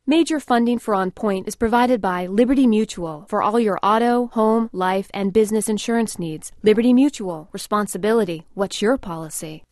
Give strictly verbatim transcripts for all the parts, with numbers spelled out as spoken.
Major funding for On Point is provided by Liberty Mutual for all your auto, home, life, and business insurance needs. Liberty Mutual. Responsibility. What's your policy?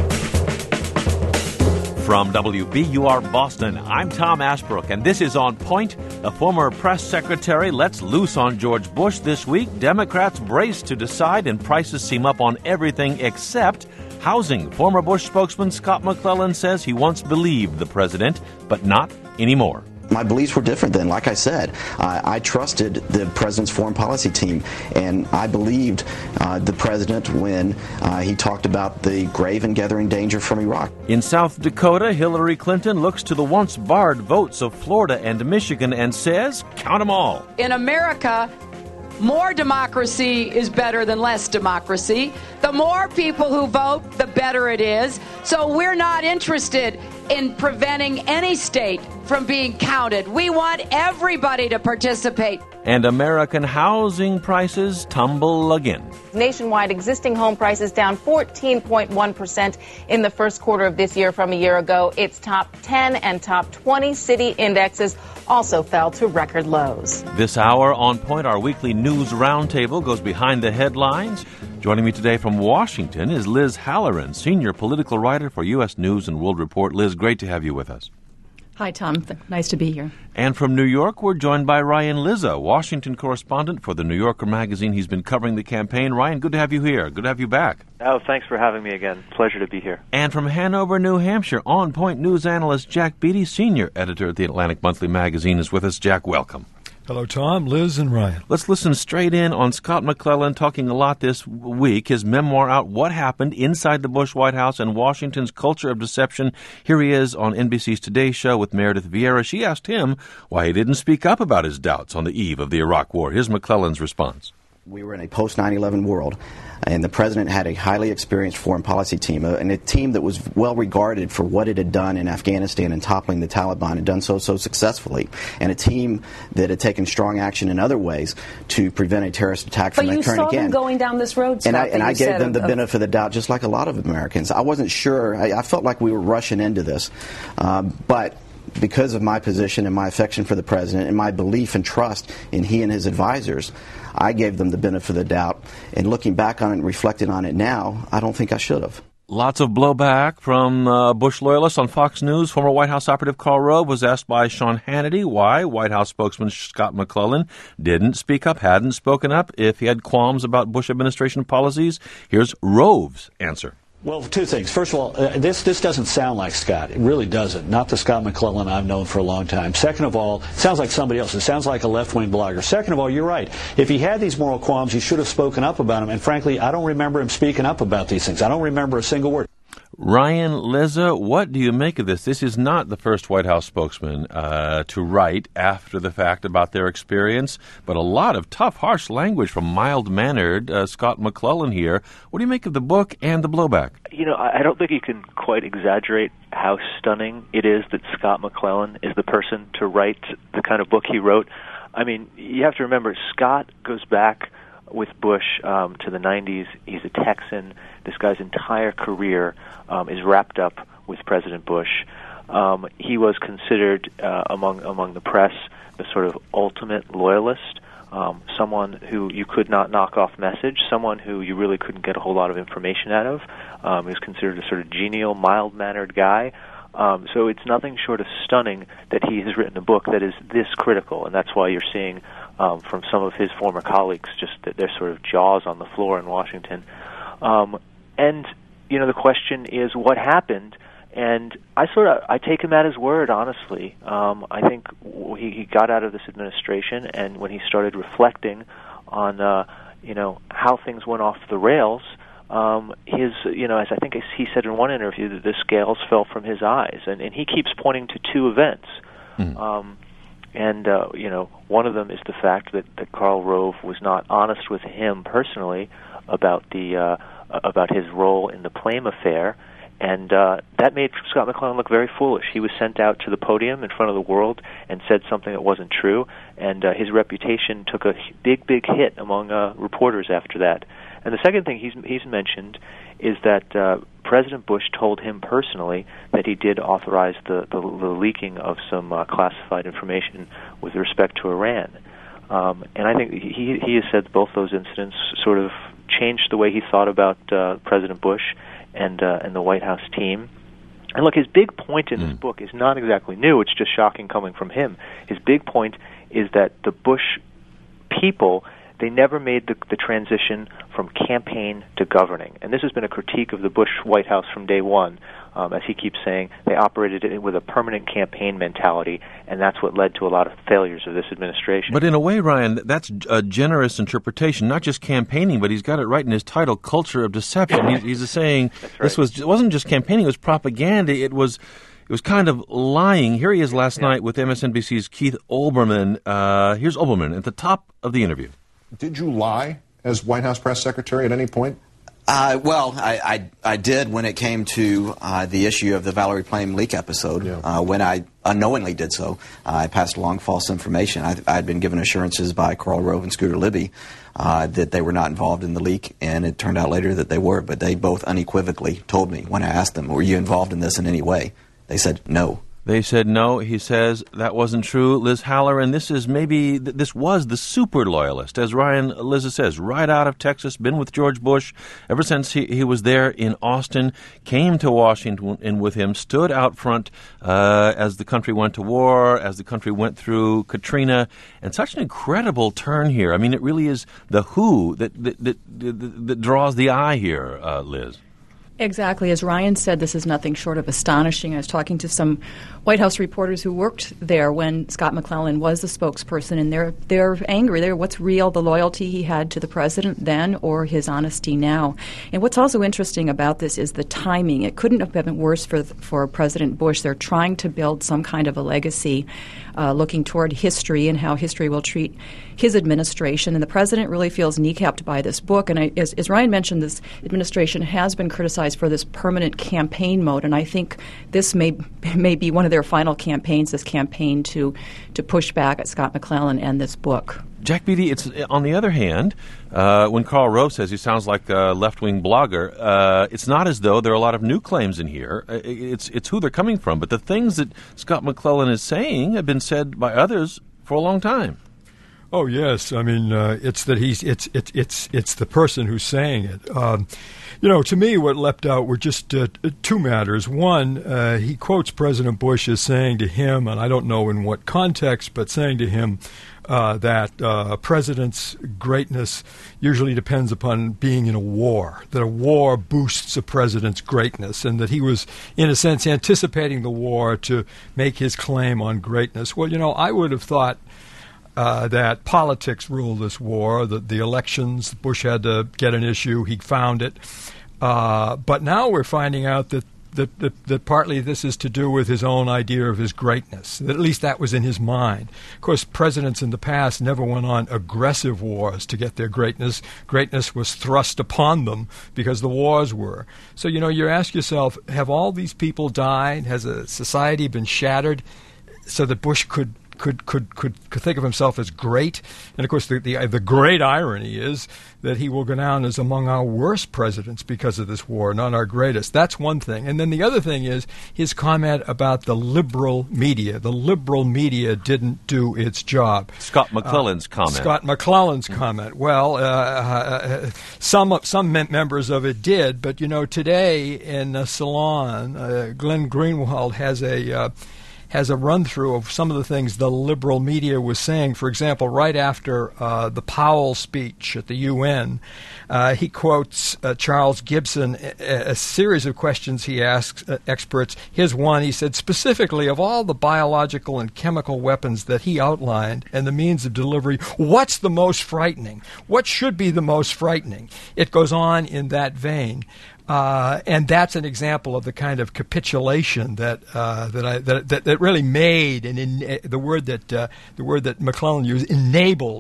From W B U R Boston, I'm Tom Ashbrook, and this is On Point. A former press secretary lets loose on George Bush this week. Democrats brace to decide, and prices seem up on everything except housing. Former Bush spokesman Scott McClellan says he once believed the president, but not anymore. My beliefs were different then. Like I said, uh, I trusted the president's foreign policy team, and I believed uh, the president when uh, he talked about the grave and gathering danger from Iraq. In South Dakota, Hillary Clinton looks to the once barred votes of Florida and Michigan and says, count them all. In America, more democracy is better than less democracy. The more people who vote, the better it is. So we're not interested in preventing any state from being counted. We want everybody to participate. And American housing prices tumble again. Nationwide, existing home prices down fourteen point one percent in the first quarter of this year from a year ago. Its top ten and top twenty city indexes also fell to record lows. This hour on Point, our weekly news roundtable goes behind the headlines. Joining me today from Washington is Liz Halloran, senior political writer for U S News and World Report. Liz, great to have you with us. Hi, Tom. Nice to be here. And from New York, we're joined by Ryan Lizza, Washington correspondent for The New Yorker magazine. He's been covering the campaign. Ryan, good to have you here. Good to have you back. Oh, thanks for having me again. Pleasure to be here. And from Hanover, New Hampshire, On Point news analyst Jack Beatty, senior editor at the Atlantic Monthly magazine, is with us. Jack, welcome. Hello, Tom, Liz, and Ryan. Let's listen straight in on Scott McClellan talking a lot this week. His memoir out, What Happened Inside the Bush White House and Washington's Culture of Deception. Here he is on N B C's Today Show with Meredith Vieira. She asked him why he didn't speak up about his doubts on the eve of the Iraq War. Here's McClellan's response. We were in a post nine eleven world, and the president had a highly experienced foreign policy team, and a team that was well regarded for what it had done in Afghanistan and toppling the Taliban, and done so so successfully, and a team that had taken strong action in other ways to prevent a terrorist attack from occurring again. But you saw them going down this road, Scott, and I, and I gave them the of, benefit of the doubt, just like a lot of Americans. I wasn't sure. I, I felt like we were rushing into this, um, but because of my position and my affection for the president and my belief and trust in he and his advisors, I gave them the benefit of the doubt. And looking back on it and reflecting on it now, I don't think I should have. Lots of blowback from uh, Bush loyalists on Fox News. Former White House operative Karl Rove was asked by Sean Hannity why White House spokesman Scott McClellan didn't speak up, hadn't spoken up, if he had qualms about Bush administration policies. Here's Rove's answer. Well, two things. First of all, uh, this this doesn't sound like Scott. It really doesn't. Not the Scott McClellan I've known for a long time. Second of all, it sounds like somebody else. It sounds like a left-wing blogger. Second of all, you're right. If he had these moral qualms, he should have spoken up about them. And frankly, I don't remember him speaking up about these things. I don't remember a single word. Ryan Lizza, what do you make of this? This is not the first White House spokesman uh, to write after the fact about their experience, but a lot of tough, harsh language from mild-mannered uh, Scott McClellan here. What do you make of the book and the blowback? You know, I don't think you can quite exaggerate how stunning it is that Scott McClellan is the person to write the kind of book he wrote. I mean, you have to remember, Scott goes back with Bush um, to the nineties. He's a Texan. This guy's entire career um, is wrapped up with President Bush. Um, he was considered uh, among among the press the sort of ultimate loyalist, um, someone who you could not knock off message, someone who you really couldn't get a whole lot of information out of. Um, he was considered a sort of genial, mild-mannered guy. Um, so it's nothing short of stunning that he has written a book that is this critical, and that's why you're seeing um, from some of his former colleagues just that they're sort of jaws on the floor in Washington. Um, and, you know, the question is what happened, and I sort of, I take him at his word, honestly. Um, I think he, he got out of this administration, and when he started reflecting on, uh, you know, how things went off the rails, Um, his, you know, as I think he said in one interview, that the scales fell from his eyes, and, and he keeps pointing to two events. Mm. Um, and, uh, you know, one of them is the fact that, that Karl Rove was not honest with him personally about the uh, about his role in the Plame affair, and uh, that made Scott McClellan look very foolish. He was sent out to the podium in front of the world and said something that wasn't true, and uh, his reputation took a big, big hit among uh, reporters after that. And the second thing he's he's mentioned is that uh, President Bush told him personally that he did authorize the, the, the leaking of some uh, classified information with respect to Iran. Um, and I think he he has said both those incidents sort of changed the way he thought about uh, President Bush and uh, and the White House team. And look, his big point in mm. this book is not exactly new. It's just shocking coming from him. His big point is that the Bush people, they never made the, the transition from campaign to governing. And this has been a critique of the Bush White House from day one. Um, as he keeps saying, they operated it with a permanent campaign mentality, and that's what led to a lot of failures of this administration. But in a way, Ryan, that's a generous interpretation, not just campaigning, but he's got it right in his title, Culture of Deception. he's, he's saying right. this was it wasn't just campaigning, it was propaganda. It was it was kind of lying. Here he is last yeah. night with M S N B C's Keith Olbermann. Uh, here's Olbermann at the top of the interview. Did you lie as White House press secretary at any point? Uh, well, I, I, I did when it came to uh, the issue of the Valerie Plame leak episode. Yeah. Uh, when I unknowingly did so, uh, I passed along false information. I had been given assurances by Karl Rove and Scooter Libby uh, that they were not involved in the leak, and it turned out later that they were. But they both unequivocally told me when I asked them, were you involved in this in any way? They said no. They said no. He says that wasn't true. Liz Halloran, this is maybe, this was the super loyalist, as Ryan Liza says, right out of Texas, been with George Bush ever since he, he was there in Austin, came to Washington and with him, stood out front uh, as the country went to war, as the country went through Katrina, and such an incredible turn here. I mean, it really is the who that that, that, that, that draws the eye here, uh, Liz. Exactly. As Ryan said, this is nothing short of astonishing. I was talking to some White House reporters who worked there when Scott McClellan was the spokesperson, and they're they're angry. They're what's real, the loyalty he had to the president then or his honesty now. And what's also interesting about this is the timing. It couldn't have been worse for for President Bush. They're trying to build some kind of a legacy, uh, looking toward history and how history will treat his administration. And the president really feels kneecapped by this book. And I, as, as Ryan mentioned, this administration has been criticized for this permanent campaign mode, and I think this may may be one of their final campaigns, this campaign to to push back at Scott McClellan and this book. Jack Beatty, it's on the other hand, uh, when Karl Rove says he sounds like a left-wing blogger, uh, it's not as though there are a lot of new claims in here. It's it's who they're coming from, but the things that Scott McClellan is saying have been said by others for a long time. Oh yes, I mean uh, it's that he's it's it's it's it's the person who's saying it. Um, you know, to me, what leapt out were just uh, two matters. One, uh, he quotes President Bush as saying to him, and I don't know in what context, but saying to him uh, that uh, a president's greatness usually depends upon being in a war. That a war boosts a president's greatness, and that he was, in a sense, anticipating the war to make his claim on greatness. Well, you know, I would have thought Uh, that politics ruled this war, that the elections, Bush had to get an issue, he found it. Uh, but now we're finding out that, that, that, that partly this is to do with his own idea of his greatness, that at least that was in his mind. Of course, presidents in the past never went on aggressive wars to get their greatness. Greatness was thrust upon them because the wars were. So, you know, you ask yourself, have all these people died? Has a society been shattered so that Bush could Could, could could could think of himself as great? And of course, the, the the great irony is that he will go down as among our worst presidents because of this war, not our greatest. That's one thing. And then the other thing is his comment about the liberal media. The liberal media didn't do its job. Scott McClellan's uh, comment. Scott McClellan's mm-hmm. comment. Well, uh, uh, some some members of it did, but you know, today in a salon, uh, Glenn Greenwald has a. Uh, has a run-through of some of the things the liberal media was saying. For example, right after uh, the Powell speech at the U N, uh, he quotes uh, Charles Gibson, a, a series of questions he asks uh, experts. Here's one. He said, specifically, of all the biological and chemical weapons that he outlined and the means of delivery, what's the most frightening? What should be the most frightening? It goes on in that vein. Uh, and that's an example of the kind of capitulation that uh, that, I, that that that really made and in, uh, the word that uh, the word that McClellan used, enabled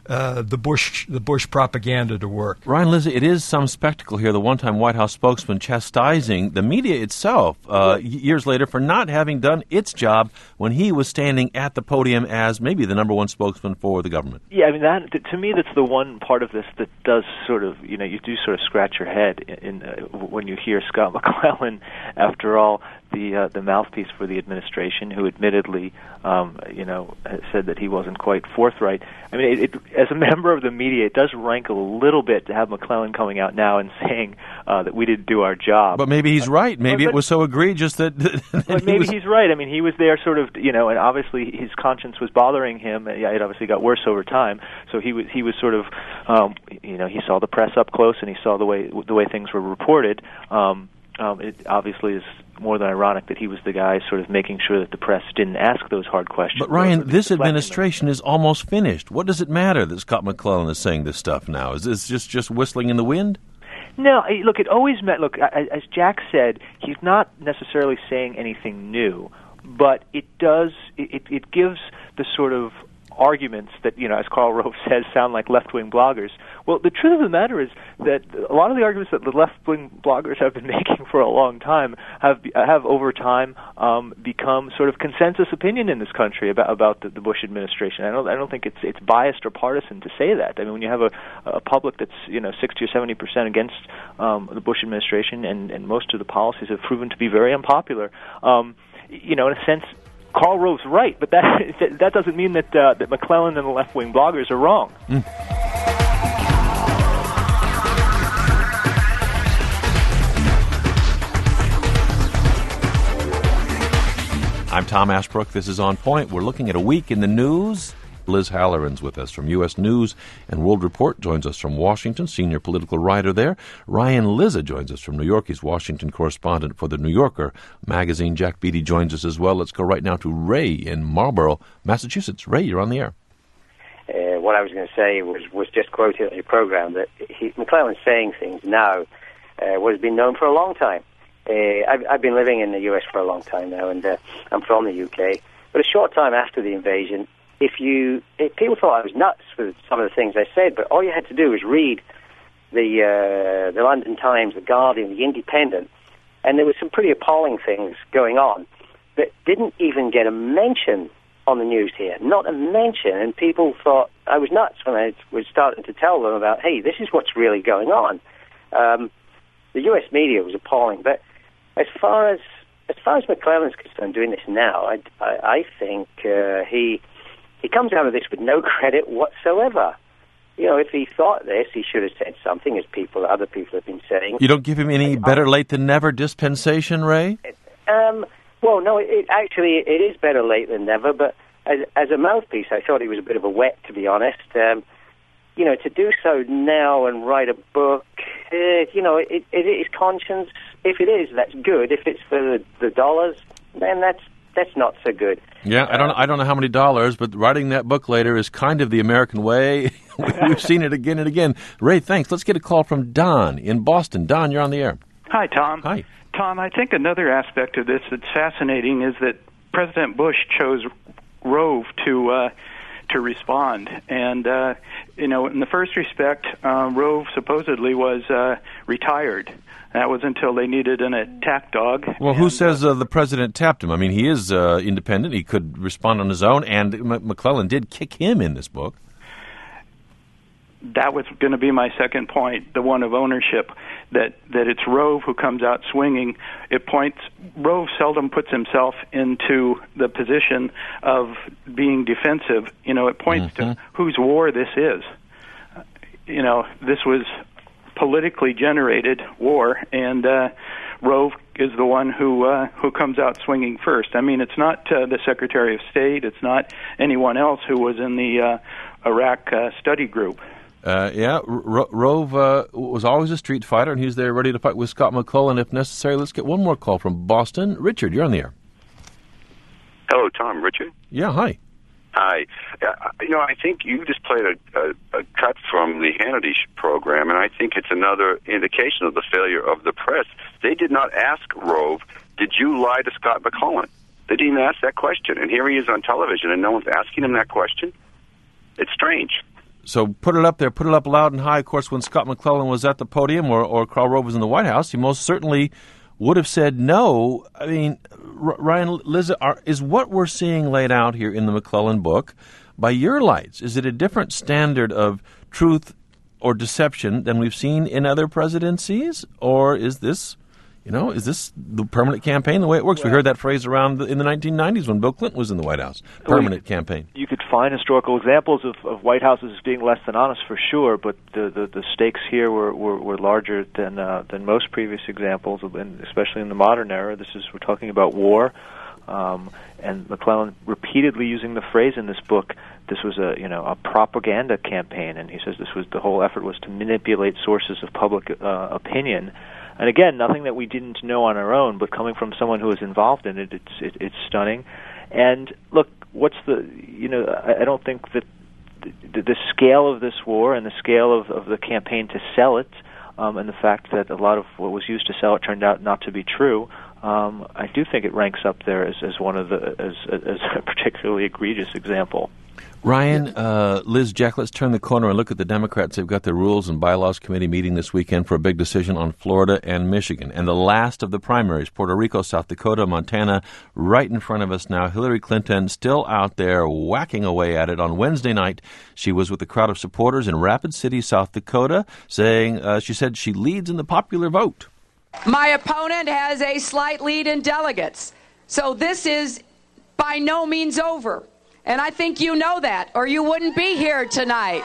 uh, the Bush the Bush propaganda to work. Ryan Lizzie, it is some spectacle here. The one-time White House spokesman chastising the media itself uh, years later for not having done its job when he was standing at the podium as maybe the number one spokesman for the government. Yeah, I mean, that to me, that's the one part of this that does sort of, you know, you do sort of scratch your head in, in uh, when you hear Scott McClellan, after all, the uh, the mouthpiece for the administration, who admittedly, um, you know, said that he wasn't quite forthright. I mean, it, it, as a member of the media, it does rankle a little bit to have McClellan coming out now and saying uh, that we didn't do our job. But maybe he's right. Maybe but, it was so egregious that. that but he maybe was... he's right. I mean, he was there, sort of, you know, and obviously his conscience was bothering him. It obviously got worse over time. So he was he was sort of, um, you know, he saw the press up close and he saw the way the way things were reported. Um, um, it obviously is more than ironic that he was the guy sort of making sure that the press didn't ask those hard questions. But Ryan, this administration is almost finished. What does it matter that Scott McClellan is saying this stuff now? Is this just, just whistling in the wind? No, look, it always meant, look, as Jack said, he's not necessarily saying anything new, but it does, it, it gives the sort of arguments that, you know, as Karl Rove says, sound like left-wing bloggers. Well, the truth of the matter is that a lot of the arguments that the left-wing bloggers have been making for a long time have have over time um, become sort of consensus opinion in this country about about the, the Bush administration. I don't I don't think it's it's biased or partisan to say that. I mean, when you have a, a public that's, you know, sixty or seventy percent against um, the Bush administration, and, and most of the policies have proven to be very unpopular, um, you know, in a sense, Karl Rove's right, but that that doesn't mean that uh, that McClellan and the left-wing bloggers are wrong. Mm. I'm Tom Ashbrook. This is On Point. We're looking at a week in the news. Liz Halloran's with us from U S News and World Report, joins us from Washington, senior political writer there. Ryan Lizza joins us from New York. He's Washington correspondent for The New Yorker magazine. Jack Beatty joins us as well. Let's go right now to Ray in Marlborough, Massachusetts. Ray, you're on the air. Uh, what I was going to say was, was just quoted on your program, that he, McClellan's saying things now uh, what has been known for a long time. Uh, I've, I've been living in the U S for a long time now, and uh, I'm from the U K. But a short time after the invasion, If you, if people thought I was nuts with some of the things I said, but all you had to do was read the uh, the London Times, the Guardian, the Independent, and there were some pretty appalling things going on that didn't even get a mention on the news here, not a mention. And people thought I was nuts when I was starting to tell them about, hey, this is what's really going on. Um, the U S media was appalling, but as far as as far as McClellan's concerned, doing this now, I, I, I think uh, he. He comes out of this with no credit whatsoever. You know, if he thought this, he should have said something, as people, other people have been saying. You don't give him any better late than never dispensation, Ray? Um, well, no, it, it actually, it is better late than never, but as, as a mouthpiece, I thought he was a bit of a wet, to be honest. Um, you know, to do so now and write a book, uh, you know, it, it is conscience. If it is, that's good. If it's for the, the dollars, then that's That's not so good. Yeah, I don't. I don't know how many dollars, but writing that book later is kind of the American way. We've seen it again and again. Ray, thanks. Let's get a call from Don in Boston. Don, you're on the air. Hi, Tom. Hi, Tom. I think another aspect of this that's fascinating is that President Bush chose Rove to uh, to respond, and uh, you know, in the first respect, uh, Rove supposedly was uh, retired. That was until they needed an attack dog. Well, and, who says uh, the president tapped him? I mean, he is uh, independent. He could respond on his own, and M- McClellan did kick him in this book. That was going to be my second point, the one of ownership, that, that it's Rove who comes out swinging. It points, Rove seldom puts himself into the position of being defensive. You know, it points mm-hmm. to whose war this is. You know, this was politically generated war, and uh, Rove is the one who uh, who comes out swinging first. I mean, it's not uh, the Secretary of State, it's not anyone else who was in the uh, Iraq uh, study group. Uh, yeah, R- Rove uh, was always a street fighter, and he's there ready to fight with Scott McClellan if necessary. Let's get one more call from Boston. Richard, you're on the air. Hello, Tom. Richard? Yeah, hi. Hi. Uh, you know, I think you just played a, a, a cut from the Hannity program, and I think it's another indication of the failure of the press. They did not ask Rove, did you lie to Scott McClellan? They didn't even ask that question, and here he is on television, and no one's asking him that question. It's strange. So put it up there, put it up loud and high. Of course, when Scott McClellan was at the podium or, or Karl Rove was in the White House, he most certainly would have said no. I mean, R- Ryan, Liz, are, is what we're seeing laid out here in the McClellan book, by your lights, is it a different standard of truth or deception than we've seen in other presidencies? Or is this, you know, is this the permanent campaign, the way it works? Well, we heard that phrase around the, in the nineteen nineties when Bill Clinton was in the White House, permanent well, campaign. You could find historical examples of, of White Houses being less than honest for sure, but the, the, the stakes here were, were, were larger than uh, than most previous examples, and especially in the modern era. This is, we're talking about war. Um, and McClellan repeatedly using the phrase in this book, this was a you know a propaganda campaign, and he says this was the whole effort was to manipulate sources of public uh, opinion. And again, nothing that we didn't know on our own, but coming from someone who was involved in it, it's it, it's stunning. And look, what's the you know I, I don't think that the, the scale of this war and the scale of, of the campaign to sell it, um, and the fact that a lot of what was used to sell it turned out not to be true. Um, I do think it ranks up there as, as one of the as, as a particularly egregious example. Ryan, uh, Liz, Jack, let's turn the corner and look at the Democrats. They've got their Rules and Bylaws Committee meeting this weekend for a big decision on Florida and Michigan. And the last of the primaries, Puerto Rico, South Dakota, Montana, right in front of us now. Hillary Clinton still out there whacking away at it. On Wednesday night, she was with a crowd of supporters in Rapid City, South Dakota, saying, uh, she said she leads in the popular vote. My opponent has a slight lead in delegates. So this is by no means over. And I think you know that, or you wouldn't be here tonight.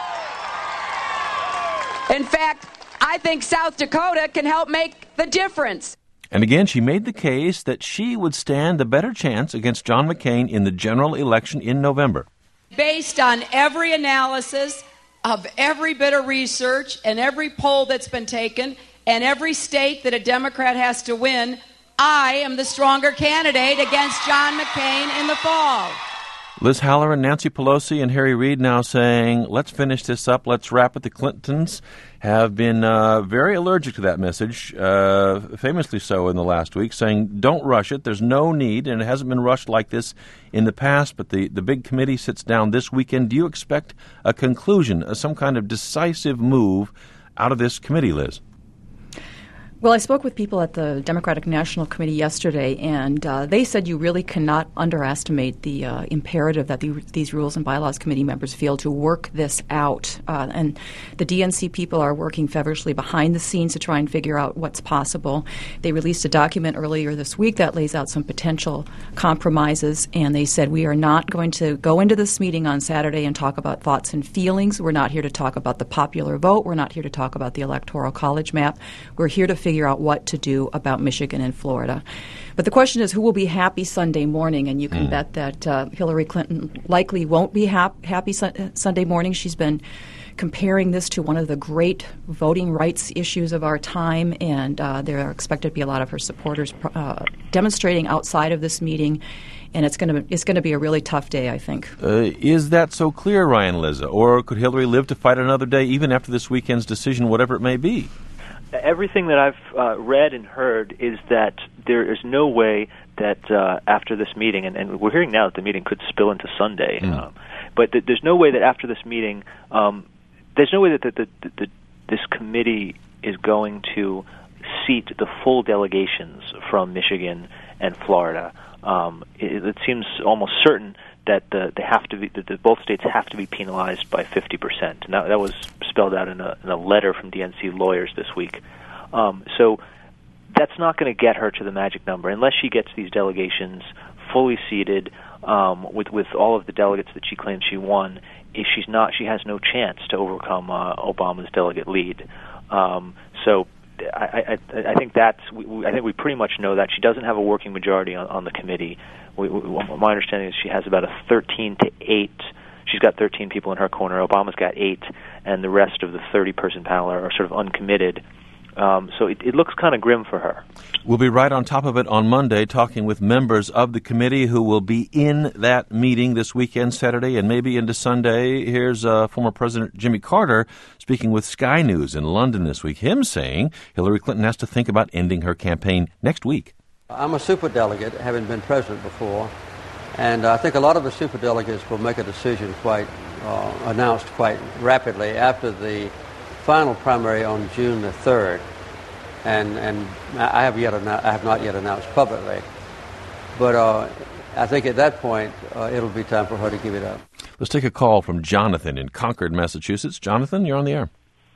In fact, I think South Dakota can help make the difference. And again, she made the case that she would stand the better chance against John McCain in the general election in November. Based on every analysis of every bit of research and every poll that's been taken, and every state that a Democrat has to win, I am the stronger candidate against John McCain in the fall. Liz Halloran, Nancy Pelosi, and Harry Reid now saying, let's finish this up, let's wrap it. The Clintons have been uh, very allergic to that message, uh, famously so in the last week, saying don't rush it. There's no need, and it hasn't been rushed like this in the past, but the, the big committee sits down this weekend. Do you expect a conclusion, uh, some kind of decisive move out of this committee, Liz? Well, I spoke with people at the Democratic National Committee yesterday, and uh, they said you really cannot underestimate the uh, imperative that the, these Rules and Bylaws Committee members feel to work this out. Uh, and the D N C people are working feverishly behind the scenes to try and figure out what's possible. They released a document earlier this week that lays out some potential compromises, and they said we are not going to go into this meeting on Saturday and talk about thoughts and feelings. We're not here to talk about the popular vote. We're not here to talk about the Electoral College map. We're here to figure figure out what to do about Michigan and Florida. But the question is, who will be happy Sunday morning? And you can mm. bet that uh, Hillary Clinton likely won't be hap- happy su- Sunday morning. She's been comparing this to one of the great voting rights issues of our time, and uh, there are expected to be a lot of her supporters uh, demonstrating outside of this meeting, and it's going to it's going to be a really tough day, I think. Uh, is that so clear, Ryan Lizza? Or could Hillary live to fight another day, even after this weekend's decision, whatever it may be? Everything that I've uh, read and heard is that there is no way that uh, after this meeting, and, and we're hearing now that the meeting could spill into Sunday, mm. um, but th- there's no way that after this meeting, um, there's no way that the, the, the, the, this committee is going to seat the full delegations from Michigan and Florida. Um, it, it seems almost certain that the, they have to be, that the, both states have to be penalized by fifty percent. And that, that was spelled out in a, in a letter from D N C lawyers this week. Um, so that's not going to get her to the magic number unless she gets these delegations fully seated um, with with all of the delegates that she claims she won. If she's not, she has no chance to overcome uh, Obama's delegate lead. Um, so I, I, I think that's. We, I think we pretty much know that she doesn't have a working majority on, on the committee. We, we, my understanding is she has about a thirteen to eight. She's got thirteen people in her corner. Obama's got eight, and the rest of the thirty-person panel are, are sort of uncommitted. Um, so it, it looks kind of grim for her. We'll be right on top of it on Monday, talking with members of the committee who will be in that meeting this weekend, Saturday, and maybe into Sunday. Here's uh, former President Jimmy Carter speaking with Sky News in London this week, him saying Hillary Clinton has to think about ending her campaign next week. I'm a superdelegate, having been president before, and I think a lot of the superdelegates will make a decision quite uh, announced quite rapidly after the final primary on June the third, and and I have yet I have not yet announced publicly, but uh, I think at that point uh, it'll be time for her to give it up. Let's take a call from Jonathan in Concord, Massachusetts. Jonathan, you're on the air.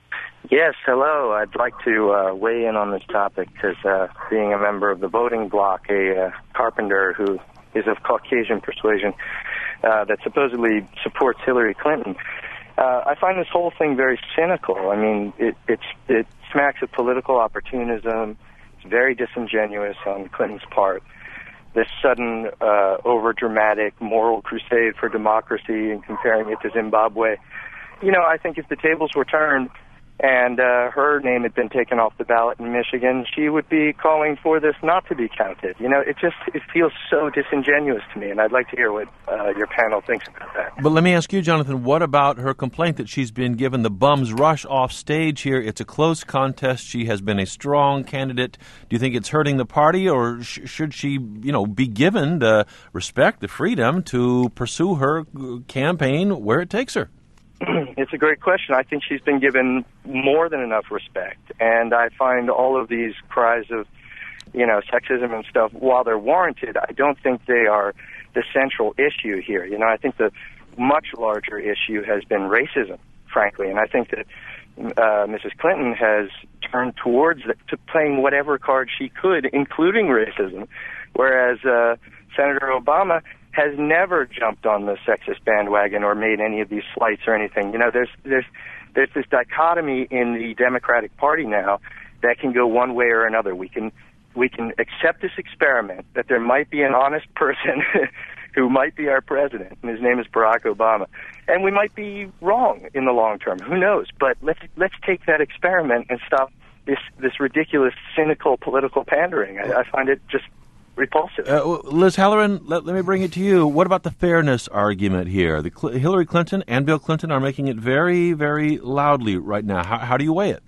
Yes, hello. I'd like to uh, weigh in on this topic because uh, being a member of the voting bloc, a uh, carpenter who is of Caucasian persuasion uh, that supposedly supports Hillary Clinton, uh, I find this whole thing very cynical. I mean, it, it's, it smacks of political opportunism. It's very disingenuous on Clinton's part. This sudden, uh, over-dramatic moral crusade for democracy and comparing it to Zimbabwe. You know, I think if the tables were turned and uh, her name had been taken off the ballot in Michigan, she would be calling for this not to be counted. You know, it just it feels so disingenuous to me, and I'd like to hear what uh, your panel thinks about that. But let me ask you, Jonathan, what about her complaint that she's been given the bum's rush off stage here? It's a close contest. She has been a strong candidate. Do you think it's hurting the party, or sh- should she, you know, be given the respect, the freedom to pursue her campaign where it takes her? It's a great question. I think she's been given more than enough respect, and I find all of these cries of, you know, sexism and stuff, while they're warranted, I don't think they are the central issue here. You know, I think the much larger issue has been racism, frankly, and I think that uh, Missus Clinton has turned towards the, to playing whatever card she could, including racism, whereas uh, Senator Obama has never jumped on the sexist bandwagon or made any of these slights or anything. You know, there's there's there's this dichotomy in the Democratic Party now that can go one way or another. We can we can accept this experiment that there might be an honest person who might be our president, and his name is Barack Obama, and we might be wrong in the long term. Who knows? But let's let's take that experiment and stop this this ridiculous, cynical political pandering. I, I find it just repulsive. Uh, Liz Halloran, let, let me bring it to you. What about the fairness argument here? The Cl- Hillary Clinton and Bill Clinton are making it very, very loudly right now. How, how do you weigh it?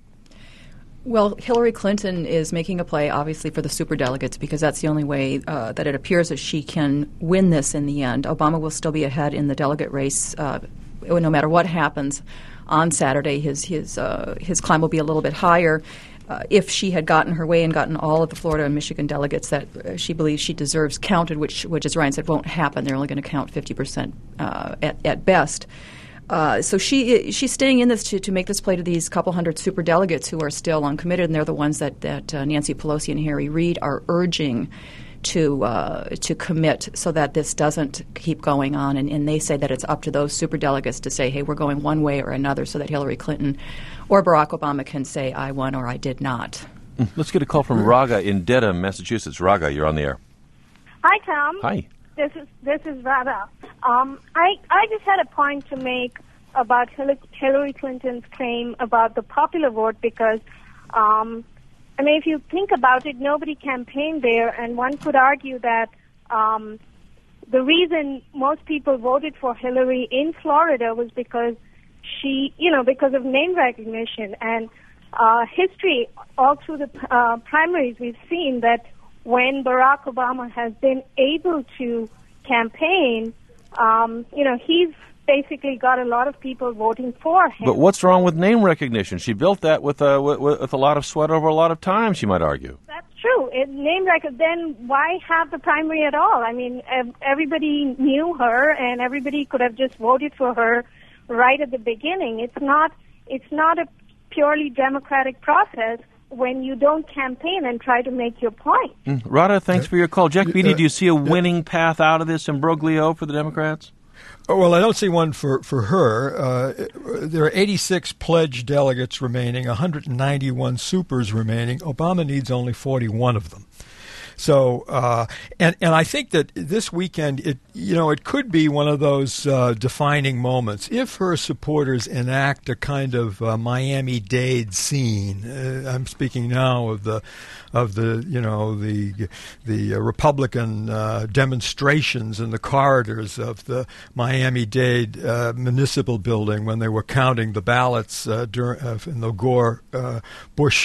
Well, Hillary Clinton is making a play, obviously, for the superdelegates because that's the only way uh, that it appears that she can win this in the end. Obama will still be ahead in the delegate race uh, no matter what happens on Saturday. His, his, uh, his climb will be a little bit higher. Uh, if she had gotten her way and gotten all of the Florida and Michigan delegates that uh, she believes she deserves counted, which, which as Ryan said, won't happen. They're only going to count fifty percent uh, at, at best. Uh, so she she's staying in this to, to make this play to these couple hundred superdelegates who are still uncommitted, and they're the ones that, that uh, Nancy Pelosi and Harry Reid are urging to uh, to commit so that this doesn't keep going on. And, and they say that it's up to those superdelegates to say, hey, we're going one way or another, so that Hillary Clinton or Barack Obama can say, I won or I did not. Let's get a call from Raga in Dedham, Massachusetts. Raga, you're on the air. Hi, Tom. Hi. This is this is Raga. Um, I I just had a point to make about Hillary Clinton's claim about the popular vote because, um, I mean, if you think about it, nobody campaigned there, and one could argue that um, the reason most people voted for Hillary in Florida was because she, you know, because of name recognition and uh, history. All through the uh, primaries, we've seen that when Barack Obama has been able to campaign, um, you know, he's basically got a lot of people voting for him. But what's wrong with name recognition? She built that with a, with, with a lot of sweat over a lot of time, she might argue. That's true. It, name recognition, then why have the primary at all? I mean, everybody knew her, and everybody could have just voted for her right at the beginning. It's not, it's not a purely democratic process when you don't campaign and try to make your point. Mm. Rada, thanks for your call. Jack Beatty, do you see a winning path out of this imbroglio for the Democrats? Oh, well, I don't see one for, for her. Uh, there are eighty-six pledged delegates remaining, one hundred ninety-one supers remaining. Obama needs only forty-one of them. So, uh, and and I think that this weekend, it you know, it could be one of those uh, defining moments if her supporters enact a kind of uh, Miami-Dade scene. Uh, I'm speaking now of the of the you know the the uh, Republican uh, demonstrations in the corridors of the Miami-Dade uh, municipal building when they were counting the ballots uh, during uh, in the Gore uh, Bush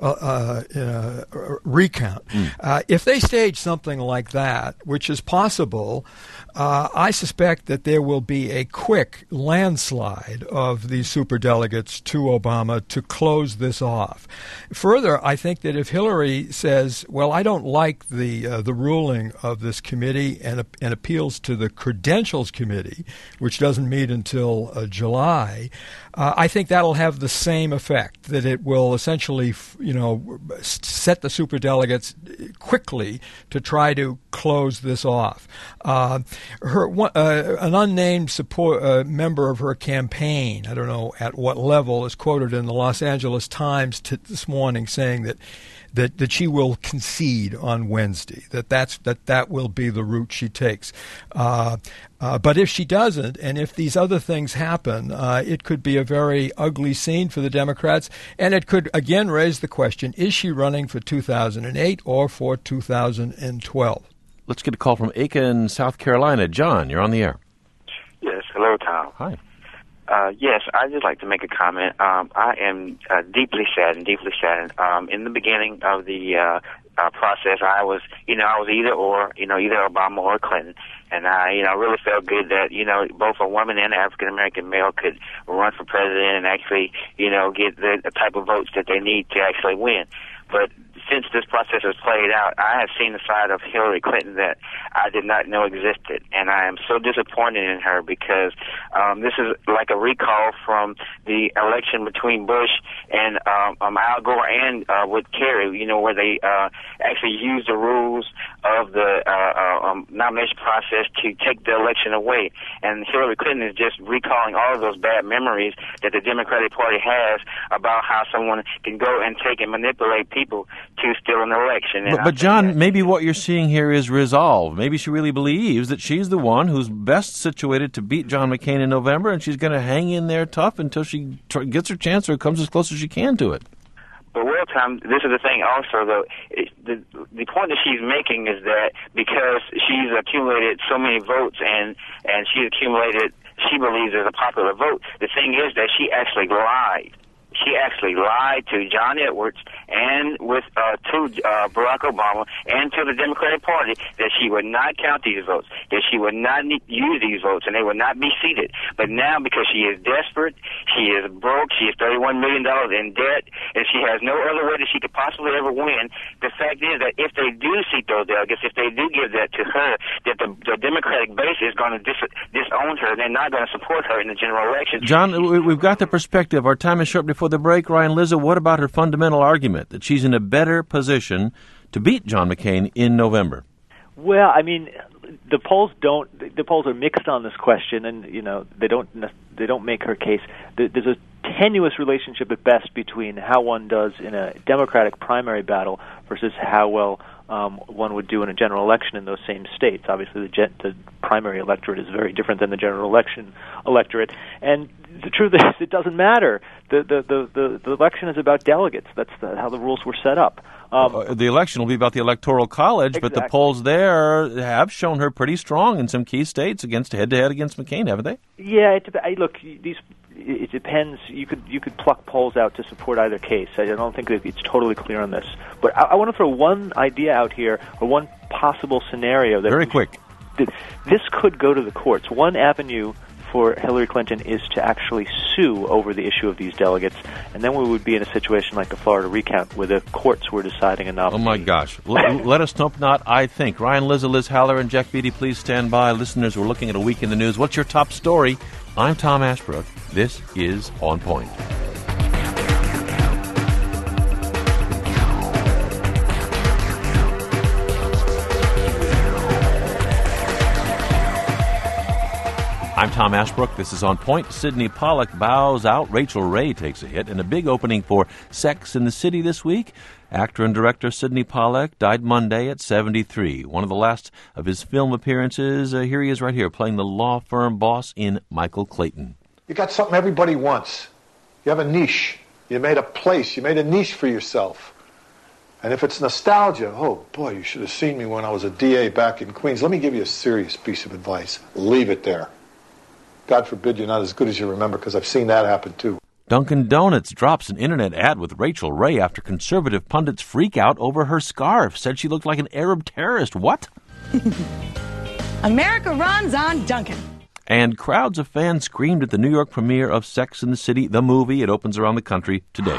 uh, uh, recount. Mm. Uh, if they stage something like that, which is possible, uh, I suspect that there will be a quick landslide of these superdelegates to Obama to close this off. Further, I think that if Hillary says, well, I don't like the uh, the ruling of this committee and, and appeals to the Credentials Committee, which doesn't meet until uh, July, uh, I think that'll have the same effect, that it will essentially, you know, set the superdelegates quickly to try to close this off. Uh, her uh, an unnamed support uh, member of her campaign, I don't know at what level, is quoted in the Los Angeles Times t- this morning saying that that that she will concede on Wednesday, that that's that that will be the route she takes. Uh, uh, but if she doesn't, and if these other things happen, uh, it could be a very ugly scene for the Democrats, and it could again raise the question: is she running for two thousand eight or for two thousand twelve? Let's get a call from Aiken, South Carolina. John, you're on the air. Yes, hello, Tom. Hi. Uh, yes, I'd just like to make a comment. Um, I am uh, deeply saddened, deeply saddened. Um, in the beginning of the uh, uh, process, I was, you know, I was either or, you know, either Obama or Clinton. And I, you know, really felt good that, you know, both a woman and an African-American male could run for president and actually, you know, get the, the type of votes that they need to actually win. But since this process has played out, I have seen the side of Hillary Clinton that I did not know existed, and I am so disappointed in her because um, this is like a recall from the election between Bush and um, um, Al Gore and uh, with Kerry, you know, where they uh, actually used the rules of the uh, uh, um, nomination process to take the election away. And Hillary Clinton is just recalling all of those bad memories that the Democratic Party has about how someone can go and take and manipulate people to steal an election. And But, but John, maybe what you're seeing here is resolve. Maybe she really believes that she's the one who's best situated to beat John McCain in November, and she's going to hang in there tough until she tr- gets her chance or comes as close as she can to it. But, well, Tom, this is the thing also, though. It, the, the point that she's making is that because she's accumulated so many votes and, and she's accumulated, she believes, as a popular vote, the thing is that she actually lied. She actually lied to John Edwards and with uh, to uh, Barack Obama and to the Democratic Party that she would not count these votes, that she would not need, use these votes, and they would not be seated. But now, because she is desperate, she is broke, she is thirty-one million dollars in debt, and she has no other way that she could possibly ever win. The fact is that if they do seat those delegates, if they do give that to her, that the, the Democratic base is going to dis- disown her. They're not going to support her in the general election. John, we've got the perspective. Our time is short before the break. Ryan Lizzo, what about her fundamental argument that she's in a better position to beat John McCain in November? Well, I mean, the polls don't. The polls are mixed on this question, and you know they don't. They don't make her case. There's a tenuous relationship at best between how one does in a Democratic primary battle versus how well um, one would do in a general election in those same states. Obviously, the, gen- the primary electorate is very different than the general election electorate, and the truth is, it doesn't matter. The the, the, the, the election is about delegates. That's the, how the rules were set up. Um, uh, the election will be about the Electoral College, exactly. But the polls there have shown her pretty strong in some key states against head-to-head against McCain, haven't they? Yeah, it, I, look, these it depends. You could you could pluck polls out to support either case. I don't think that it's totally clear on this. But I, I want to throw one idea out here, or one possible scenario that very quick. That this could go to the courts. One avenue for Hillary Clinton is to actually sue over the issue of these delegates, and then we would be in a situation like the Florida recount where the courts were deciding a nominee. Oh, my gosh. L- let us hope not, I think. Ryan Lizzo, Liz Haller, and Jack Beatty, please stand by. Listeners, we're looking at a week in the news. What's your top story? I'm Tom Ashbrook. This is On Point. I'm Tom Ashbrook. This is On Point. Sidney Pollack bows out. Rachel Ray takes a hit. And a big opening for Sex in the City this week. Actor and director Sidney Pollack died Monday at seventy-three. One of the last of his film appearances. Uh, here he is right here, playing the law firm boss in Michael Clayton. You got something everybody wants. You have a niche. You made a place. You made a niche for yourself. And if it's nostalgia, oh, boy, you should have seen me when I was a D A back in Queens. Let me give you a serious piece of advice. Leave it there. God forbid you're not as good as you remember, because I've seen that happen too. Dunkin' Donuts drops an internet ad with Rachel Ray after conservative pundits freak out over her scarf. Said she looked like an Arab terrorist. What? America runs on Dunkin'. And crowds of fans screamed at the New York premiere of Sex and the City, the movie. It opens around the country today.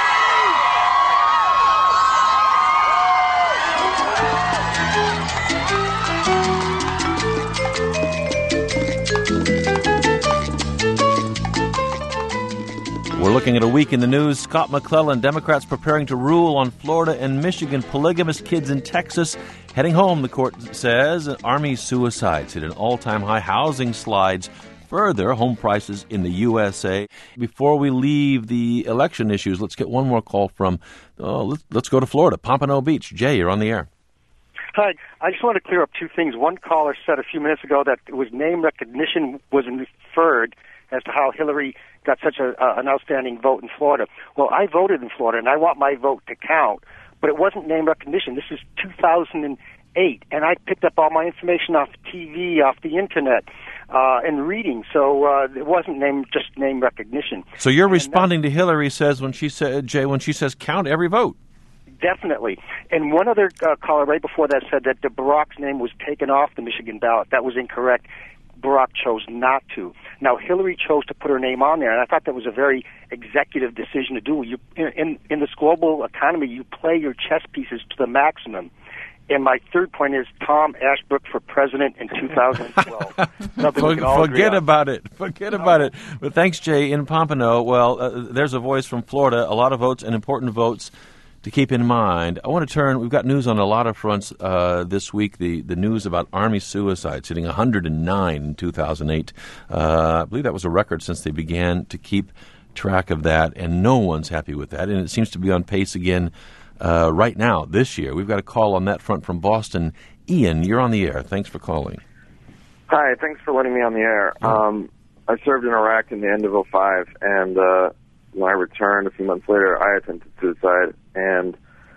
We're looking at a week in the news. Scott McClellan, Democrats preparing to rule on Florida and Michigan. Polygamous kids in Texas heading home, the court says. Army suicides hit an all-time high. Housing slides further. Home prices in the U S A. Before we leave the election issues, let's get one more call from, oh, let's, let's go to Florida, Pompano Beach. Jay, you're on the air. Hi. I just want to clear up two things. One caller said a few minutes ago that it was name recognition was inferred as to how Hillary got such a, uh, an outstanding vote in Florida. Well, I voted in Florida, and I want my vote to count, but it wasn't name recognition. This is two thousand eight, and I picked up all my information off T V, off the Internet, uh, and reading, so uh, it wasn't name just name recognition. So you're and responding to Hillary says when she said, Jay, when she says count every vote. Definitely. And one other uh, caller right before that said that the Barack's name was taken off the Michigan ballot. That was incorrect. Barack chose not to. Now, Hillary chose to put her name on there, and I thought that was a very executive decision to do. You, in, in, in this global economy, you play your chess pieces to the maximum. And my third point is Tom Ashbrook for president in two thousand twelve. For, forget about it. Forget no. about it. But thanks, Jay, in Pompano. Well, uh, there's a voice from Florida, a lot of votes and important votes to keep in mind. I want to turn, we've got news on a lot of fronts uh, this week, the, the news about Army suicides hitting one hundred nine in two thousand eight. Uh, I believe that was a record since they began to keep track of that, and no one's happy with that. And it seems to be on pace again uh, right now, this year. We've got a call on that front from Boston. Ian, you're on the air. Thanks for calling. Hi, thanks for letting me on the air. Um, I served in Iraq in the end of oh five, and uh, when I returned a few months later, I attempted suicide. And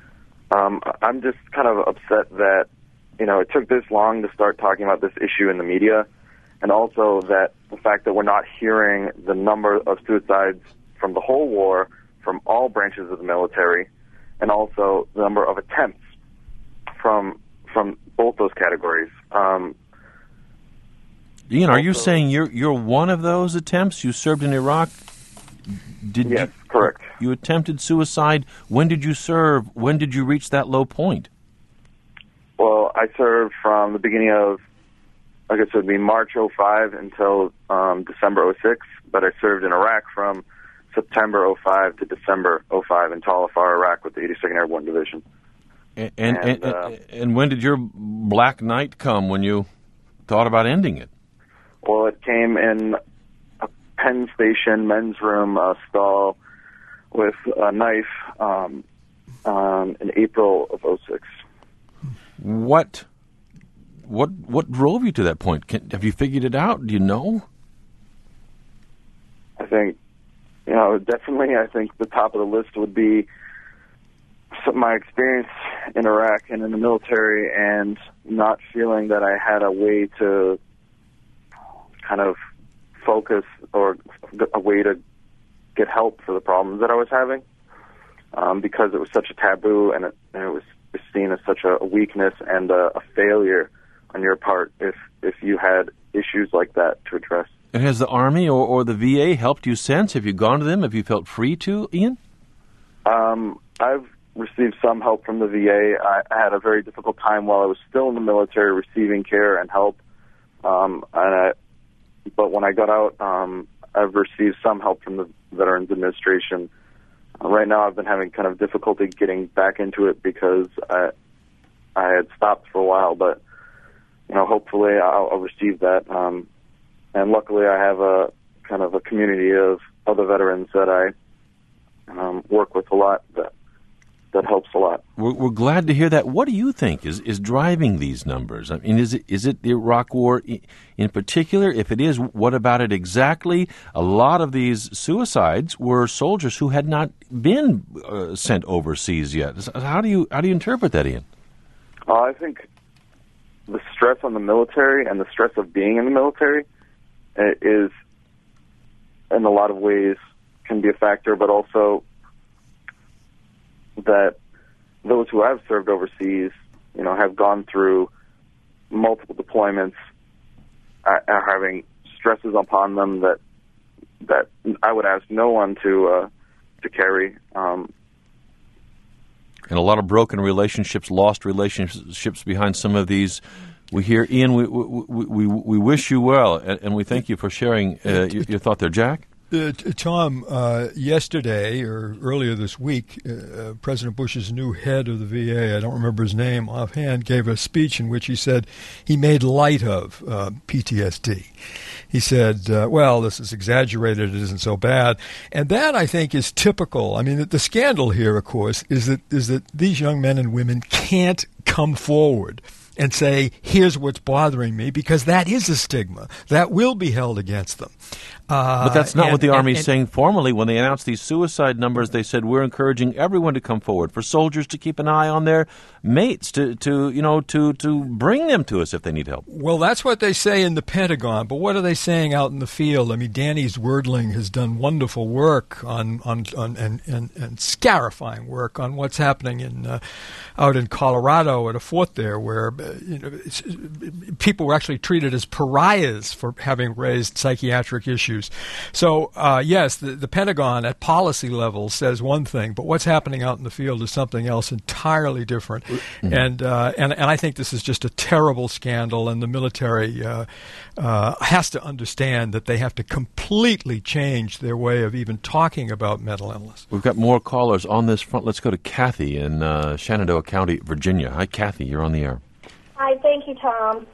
um, I'm just kind of upset that, you know, it took this long to start talking about this issue in the media, and also that the fact that we're not hearing the number of suicides from the whole war, from all branches of the military, and also the number of attempts from from both those categories. Um, Ian, are also, you saying you're you're one of those attempts? You served in Iraq? Did yes, you, correct. You attempted suicide. When did you serve? When did you reach that low point? Well, I served from the beginning of, I guess it would be March oh five until um, December oh six, but I served in Iraq from September oh five to December oh five in Tal Afar, Iraq with the eighty-second Airborne Division. And and, and, uh, and, and when did your black night come when you thought about ending it? Well, it came in a Penn Station men's room uh, stall with a knife um, um, in April of oh six. What, what, what drove you to that point? Can, have you figured it out? Do you know? I think, you know, definitely. I think the top of the list would be some, my experience in Iraq and in the military, and not feeling that I had a way to kind of focus or a way to get help for the problems that I was having, um, because it was such a taboo, and it, and it was seen as such a weakness and a, a failure on your part if if you had issues like that to address. And has the Army or, or the V A helped you since? Have you gone to them? Have you felt free to, Ian? Um, I've received some help from the V A. I, I had a very difficult time while I was still in the military receiving care and help. Um, and I, but when I got out, um, I've received some help from the Veterans Administration. Uh, right now I've been having kind of difficulty getting back into it because I, I had stopped for a while, but, you know, hopefully I'll, I'll receive that. Um, and luckily I have a kind of a community of other veterans that I um, work with a lot that that helps a lot. We're, we're glad to hear that. What do you think is, is driving these numbers? I mean, is it is it the Iraq War in particular? If it is, what about it exactly? A lot of these suicides were soldiers who had not been uh, sent overseas yet. How do you how do you interpret that, Ian? Uh, I think the stress on the military and the stress of being in the military is, in a lot of ways, can be a factor, but also that those who have served overseas, you know, have gone through multiple deployments, uh, are having stresses upon them that that I would ask no one to uh, to carry. Um, and a lot of broken relationships, lost relationships behind some of these. We hear, Ian, we we we, we wish you well, and, and we thank you for sharing uh, your, your thought there. Jack? Uh, Tom, uh, yesterday or earlier this week, uh, President Bush's new head of the V A, I don't remember his name offhand, gave a speech in which he said he made light of uh, P T S D. He said, uh, well, this is exaggerated, it isn't so bad. And that, I think, is typical. I mean, the, the scandal here, of course, is that is that these young men and women can't come forward and say, here's what's bothering me, because that is a stigma. That will be held against them. Uh, but that's not and, what the and, Army's and, saying formally. When they announced these suicide numbers, they said, we're encouraging everyone to come forward, for soldiers to keep an eye on their mates, to, to you know, to, to bring them to us if they need help. Well, that's what they say in the Pentagon, but what are they saying out in the field? I mean, Danny Zwerdling has done wonderful work on, on, on and, and, and scarifying work on what's happening in uh, out in Colorado at a fort there, where uh, you know, it's, people were actually treated as pariahs for having raised psychiatric issues. So, uh, yes, the, the Pentagon at policy level says one thing, but what's happening out in the field is something else entirely different. Mm-hmm. And, uh, and and I think this is just a terrible scandal, and the military uh, uh, has to understand that they have to completely change their way of even talking about mental illness. We've got more callers on this front. Let's go to Kathy in uh, Shenandoah County, Virginia. Hi, Kathy. You're on the air. Hi, thank you, Tom.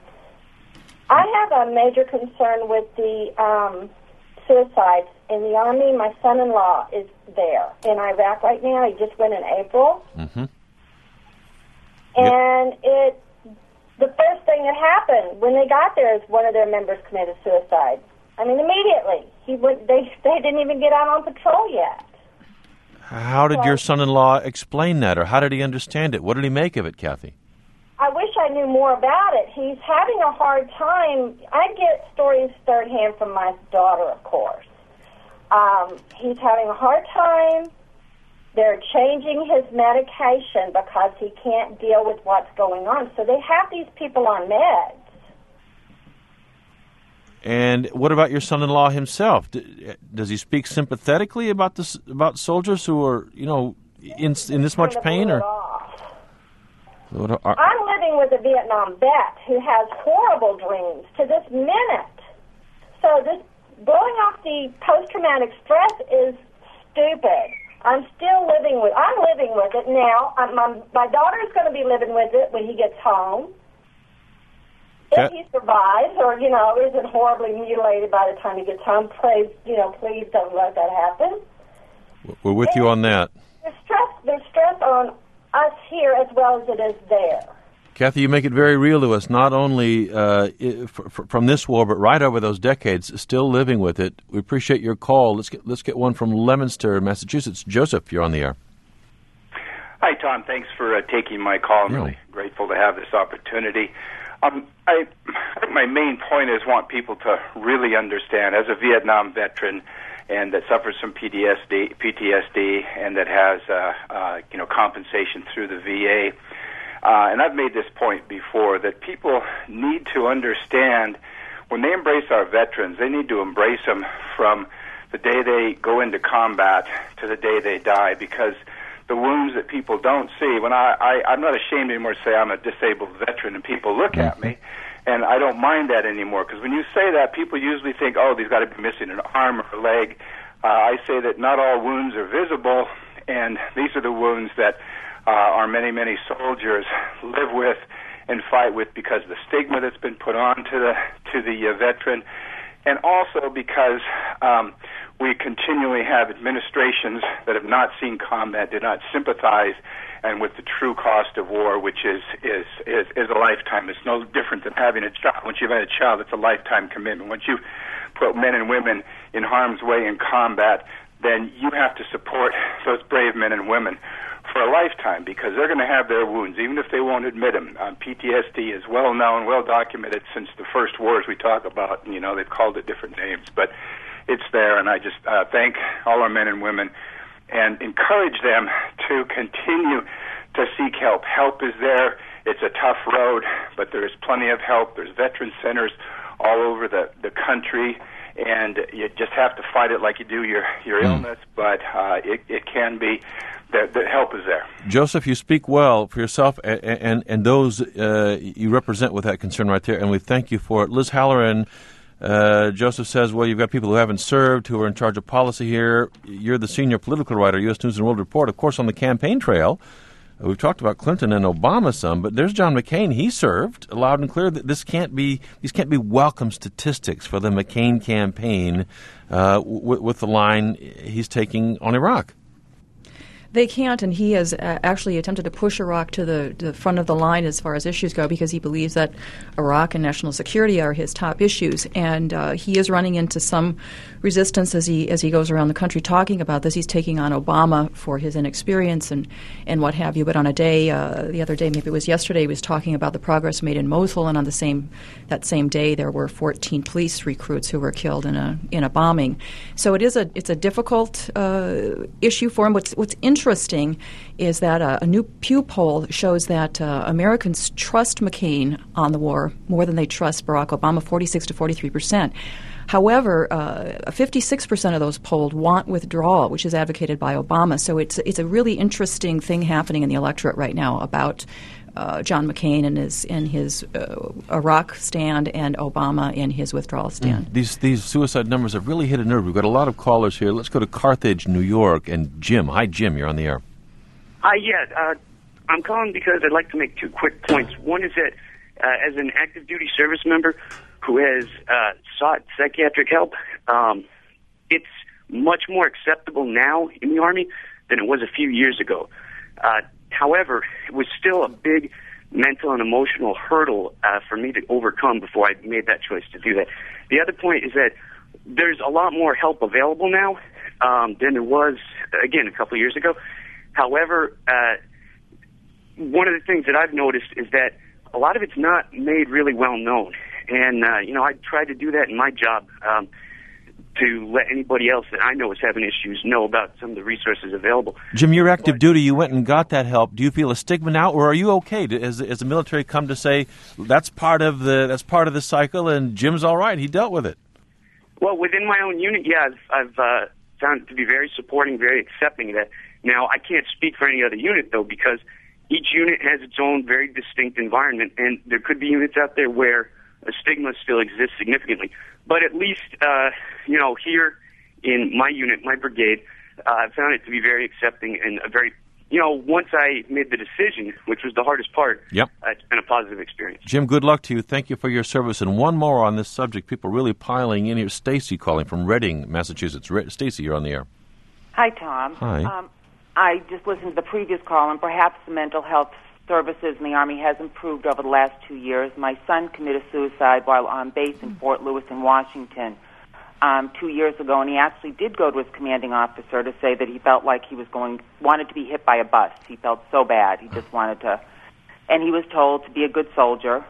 I have a major concern with the um, suicides in the Army. My son-in-law is there in Iraq right now. He just went in April. Mm-hmm. And yep. it, the first thing that happened when they got there is one of their members committed suicide. I mean, immediately. He would, they, they didn't even get out on patrol yet. How did so, your son-in-law explain that, or how did he understand it? What did he make of it, Kathy? I wish I knew more about it. He's having a hard time. I get stories third hand from my daughter, of course. Um, he's having a hard time. They're changing his medication because he can't deal with what's going on. So they have these people on meds. And what about your son-in-law himself? Does he speak sympathetically about this, about soldiers who are, you know, in in this much pain? Or I'm living with a Vietnam vet who has horrible dreams to this minute. So this blowing off the post-traumatic stress is stupid. I'm still living with. I'm living with it now. I'm, my my daughter's going to be living with it when he gets home. If he survives, or you know, isn't horribly mutilated by the time he gets home, please, you know, please don't let that happen. We're with and you on that. There's stress. There's stress on us here as well as it is there. Kathy, you make it very real to us, not only uh, f- f- from this war, but right over those decades, still living with it. We appreciate your call. Let's get let's get one from Leominster, Massachusetts. Joseph, you're on the air. Hi, Tom. Thanks for uh, taking my call. I'm no. really grateful to have this opportunity. Um, I, I think my main point is want people to really understand, as a Vietnam veteran and that suffers from P T S D, P T S D, and that has uh, uh, you know compensation through the V A. Uh, and I've made this point before, that people need to understand when they embrace our veterans, they need to embrace them from the day they go into combat to the day they die, because the wounds that people don't see, when I, I, I'm not ashamed anymore to say I'm a disabled veteran and people look at me, and I don't mind that anymore, because when you say that, people usually think, oh, they've got to be missing an arm or a leg. Uh, I say that not all wounds are visible, and these are the wounds that uh, our many, many soldiers live with and fight with because of the stigma that's been put on to the, to the uh, veteran, and also because um, we continually have administrations that have not seen combat, do not sympathize, and with the true cost of war, which is, is, is, is a lifetime. It's no different than having a child. Once you've had a child, it's a lifetime commitment. Once you put men and women in harm's way in combat, then you have to support those brave men and women for a lifetime, because they're going to have their wounds, even if they won't admit them. Um, P T S D is well known, well documented since the first wars we talk about. You know, they've called it different names, but it's there, and I just uh, thank all our men and women and encourage them to continue to seek help. Help is there. It's a tough road, but there is plenty of help. There's veteran centers all over the, the country, and you just have to fight it like you do your, your mm. illness, but uh, it, it can be. The, the help is there. Joseph, you speak well for yourself and, and, and those uh, you represent with that concern right there, and we thank you for it. Liz Halloran, uh, Joseph says, well, you've got people who haven't served, who are in charge of policy here. You're the senior political writer, U S News and World Report. Of course, on the campaign trail, we've talked about Clinton and Obama some, but there's John McCain. He served loud and clear that this can't be these can't be welcome statistics for the McCain campaign uh, w- with the line he's taking on Iraq. They can't, and he has uh, actually attempted to push Iraq to the, the front of the line as far as issues go, because he believes that Iraq and national security are his top issues. And uh, he is running into some resistance as he as he goes around the country talking about this. He's taking on Obama for his inexperience and, and what have you. But on a day, uh, the other day, maybe it was yesterday, he was talking about the progress made in Mosul, and on the same that same day, there were fourteen police recruits who were killed in a in a bombing. So it is a it's a difficult uh, issue for him. What's what's interesting Interesting is that uh, a new Pew poll shows that uh, Americans trust McCain on the war more than they trust Barack Obama, forty-six to forty-three percent. However, uh, fifty-six percent of those polled want withdrawal, which is advocated by Obama. So it's it's a really interesting thing happening in the electorate right now about uh, John McCain and his in his uh, Iraq stand and Obama in his withdrawal stand. Mm. These these suicide numbers have really hit a nerve. We've got a lot of callers here. Let's go to Carthage, New York, and Jim. Hi, Jim. You're on the air. Hi, yeah. Uh, I'm calling because I'd like to make two quick points. One is that uh, as an active duty service member who has uh, sought psychiatric help, um, it's much more acceptable now in the Army than it was a few years ago. Uh, However, it was still a big mental and emotional hurdle uh, for me to overcome before I made that choice to do that. The other point is that there's a lot more help available now um, than there was, again, a couple of years ago. However, uh, one of the things that I've noticed is that a lot of it's not made really well known. And, uh, you know, I tried to do that in my job um, to let anybody else that I know is having issues know about some of the resources available. Jim, you're active but, duty. You went and got that help. Do you feel a stigma now, or are you okay? Has, has the military come to say that's part of the that's part of the cycle, and Jim's all right? He dealt with it. Well, within my own unit, yeah, I've, I've uh, found it to be very supporting, very accepting of that. Now, I can't speak for any other unit, though, because each unit has its own very distinct environment, and there could be units out there where a stigma still exists significantly. But at least, uh, you know, here in my unit, my brigade, uh, I found it to be very accepting and a very, you know, once I made the decision, which was the hardest part, yep. uh, it's been a positive experience. Jim, good luck to you. Thank you for your service. And one more on this subject. People really piling in here. Stacy calling from Reading, Massachusetts. Re- Stacy, you're on the air. Hi, Tom. Hi. Um, I just listened to the previous call, and perhaps the mental health services in the Army has improved over the last two years. My son committed suicide while on base in Fort Lewis in Washington um, two years ago, and he actually did go to his commanding officer to say that he felt like he was going, wanted to be hit by a bus. He felt so bad. He just wanted to, and he was told to be a good soldier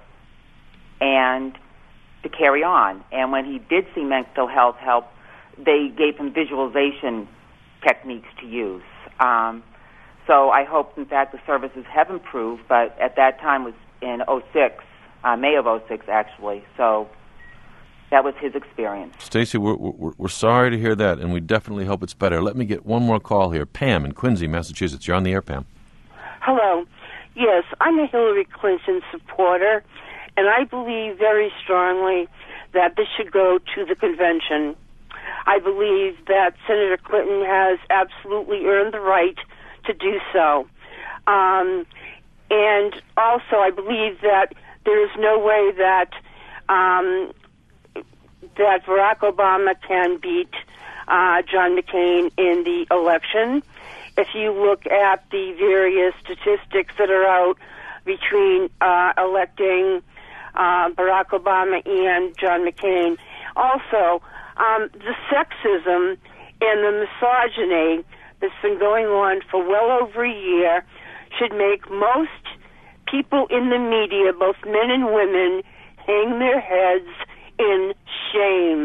and to carry on. And when he did see mental health help, they gave him visualization techniques to use. Um, So I hope, in fact, the services have improved, but at that time was in oh six, uh, May of oh six, actually. So that was his experience. Stacy, we're, we're, we're sorry to hear that, and we definitely hope it's better. Let me get one more call here. Pam in Quincy, Massachusetts. You're on the air, Pam. Hello. Yes, I'm a Hillary Clinton supporter, and I believe very strongly that this should go to the convention. I believe that Senator Clinton has absolutely earned the right to do so. Um, and also, I believe that there is no way that um, that Barack Obama can beat uh, John McCain in the election. If you look at the various statistics that are out between uh, electing uh, Barack Obama and John McCain, also um, the sexism and the misogyny that's been going on for well over a year should make most people in the media, both men and women, hang their heads in shame.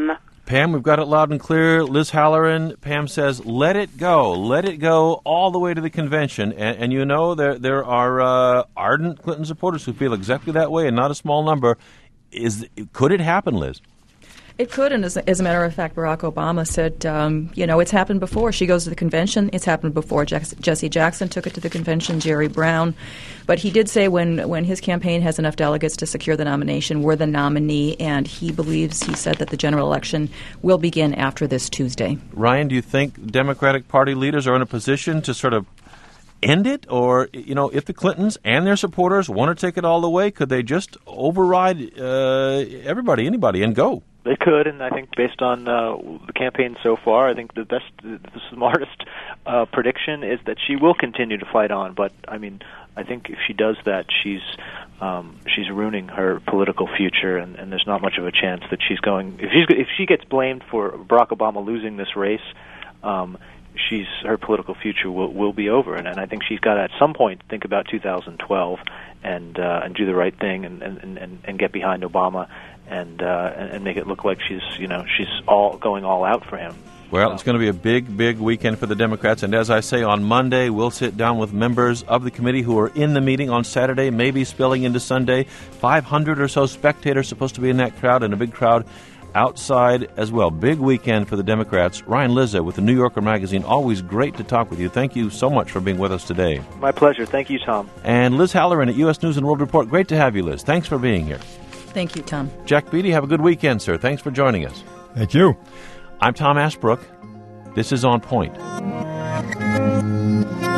Pam, we've got it loud and clear. Liz Halloran, Pam says, let it go. Let it go all the way to the convention. And, and you know, there there are uh, ardent Clinton supporters who feel exactly that way, and not a small number. Is Could it happen, Liz? It could, and as, as a matter of fact, Barack Obama said, um, you know, it's happened before. She goes to the convention. It's happened before. Jes- Jesse Jackson took it to the convention, Jerry Brown. But he did say when, when his campaign has enough delegates to secure the nomination, we're the nominee, and he believes, he said, that the general election will begin after this Tuesday. Ryan, do you think Democratic Party leaders are in a position to sort of end it? Or, you know, if the Clintons and their supporters want to take it all the way, could they just override uh, everybody, anybody, and go? They could, and I think based on uh, the campaign so far, I think the best, the smartest uh, prediction is that she will continue to fight on. But I mean, I think if she does that, she's um, she's ruining her political future, and, and there's not much of a chance that she's going. If she's if she gets blamed for Barack Obama losing this race, um, she's her political future will will be over. And, and I think she's got to at some point think about two thousand twelve and uh, and do the right thing and and, and, and get behind Obama. And, uh, and make it look like she's, you know, she's all going all out for him. Well, it's going to be a big, big weekend for the Democrats. And as I say, on Monday, we'll sit down with members of the committee who are in the meeting on Saturday, maybe spilling into Sunday. five hundred or so spectators supposed to be in that crowd, and a big crowd outside as well. Big weekend for the Democrats. Ryan Lizza with the New Yorker magazine. Always great to talk with you. Thank you so much for being with us today. My pleasure. Thank you, Tom. And Liz Halloran at U S News and World Report. Great to have you, Liz. Thanks for being here. Thank you, Tom. Jack Beatty, have a good weekend, sir. Thanks for joining us. Thank you. I'm Tom Ashbrook. This is On Point.